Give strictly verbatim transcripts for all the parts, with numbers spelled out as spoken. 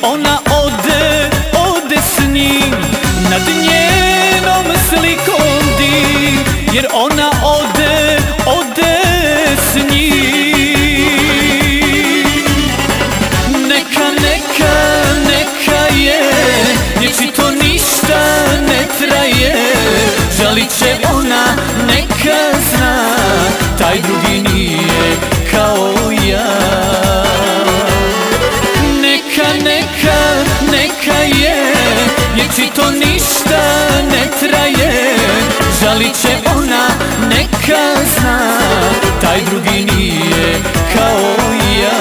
ona ode, ode s njim, nad njenom slikom dim, jer ona ode, ode s njim. Neka, neka, neka je, vječito ništa ne traje, žalit će ona, neka zna, taj drugi nije kao ja. Neka, neka, neka je, vječito ništa ne traje, žalit će ona, neka zna, taj drugi nije kao ja.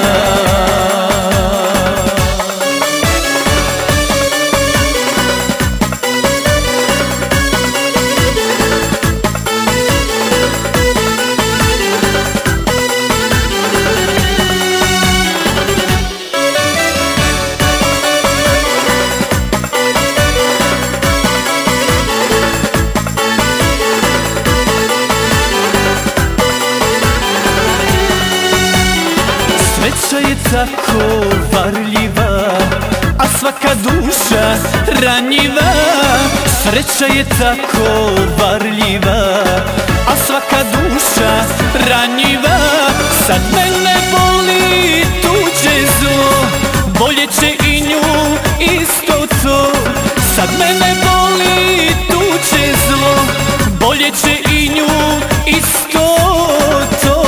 Sreća je tako varljiva, a svaka duša ranjiva. Sreća je tako varljiva, a svaka duša ranjiva. Sad mene boli tuđe zlo, bolje će i nju isto to. Sad mene boli tuđe zlo, bolje će i nju isto to.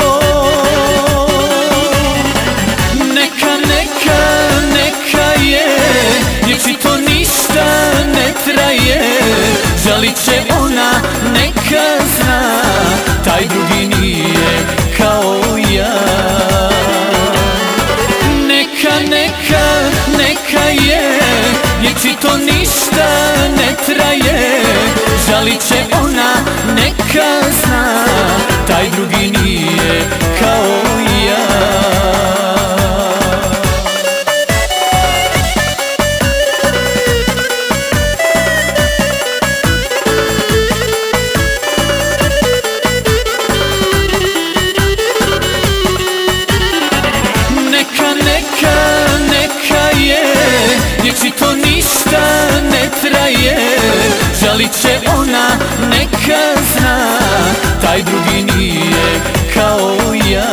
Vječito ništa ne traje, žalit će ona, neka zna, taj drugi nije kao ja. Neka, neka, neka je, vječito ništa ne traje, žalit će ona, neka zna, taj drugi nije kao ja. Vječito ništa ne traje, žalit će ona, neka zna, taj drugi nije kao ja.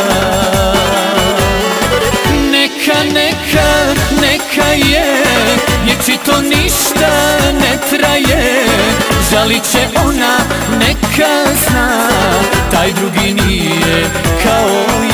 Neka, neka, neka je, vječito ništa ne traje, žalit će ona, neka zna, taj drugi nije kao ja.